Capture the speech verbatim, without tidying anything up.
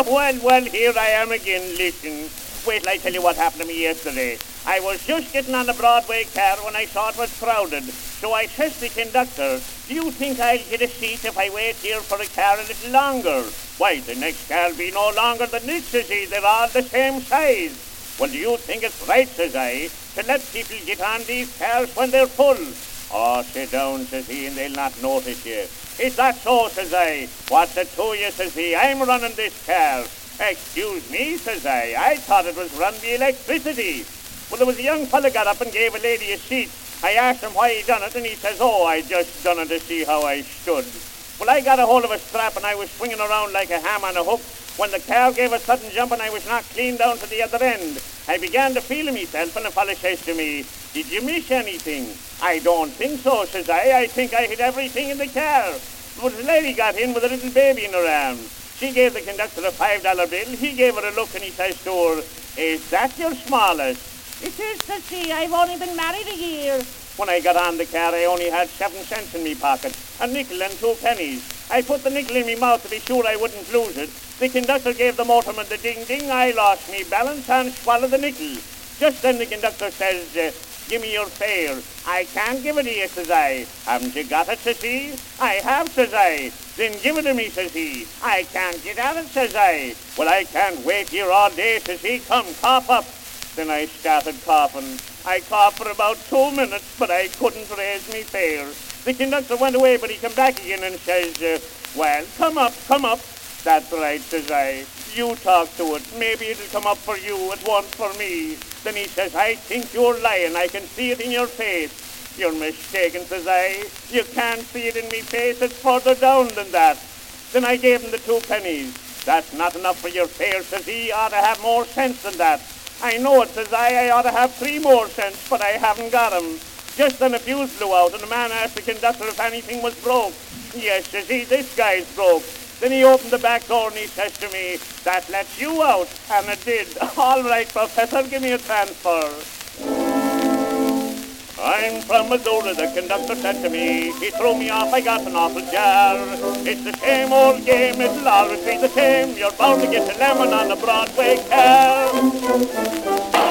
well, well, here I am again, listen. Wait till I tell you what happened to me yesterday. I was just getting on the Broadway car when I saw it was crowded. So I says to the conductor, do you think I'll get a seat if I wait here for a car a little longer? Why, the next car'll be no longer than this, says he. They're all the same size. Well, do you think it's right, says I, to let people get on these cars when they're full? Oh, sit down, says he, and they'll not notice you. Is that so, says I? What's it to you, says he? I'm running this car. Excuse me, says I. I thought it was run the electricity. Well, there was a young fella got up and gave a lady a seat. I asked him why he done it, and he says, oh, I just done it to see how I stood. Well, I got a hold of a strap, and I was swinging around like a ham on a hook when the car gave a sudden jump, and I was knocked clean down to the other end. I began to feel myself, and the fella says to me, did you miss anything? I don't think so, says I. I think I hit everything in the car. But the lady got in with a little baby in her arms. She gave the conductor a five dollar bill. He gave her a look, and he says to her, is that your smallest? It is, says she. I've only been married a year. When I got on the car, I only had seven cents in me pocket, a nickel and two pennies. I put the nickel in me mouth to be sure I wouldn't lose it. The conductor gave the motorman the ding-ding. I lost me balance and swallowed the nickel. Just then the conductor says, uh, give me your fare. I can't give it to you, says I. Haven't you got it, says he? I have, says I. Then give it to me, says he. I can't get at it, says I. Well, I can't wait here all day, says he. Come, cough up. Then I started coughing. I coughed for about two minutes, but I couldn't raise me fare. The conductor went away, but he come back again and says, uh, well, come up, come up. That's right, says I. You talk to it. Maybe it'll come up for you. It won't for me. Then he says, I think you're lying. I can see it in your face. You're mistaken, says I. You can't see it in me face. It's further down than that. Then I gave him the two pennies. That's not enough for your fare, says he. You ought to have more sense than that. I know it, says I. I ought to have three more cents, but I haven't got them. Just then a fuse blew out, and the man asked the conductor if anything was broke. Yes, says he, this guy's broke. Then he opened the back door and he says to me, that lets you out. And it did. All right, Professor, give me a transfer. I'm from Missouri, the conductor said to me. He threw me off, I got an awful jar. It's the same old game, it'll always be the same. You're bound to get a lemon on the Broadway car.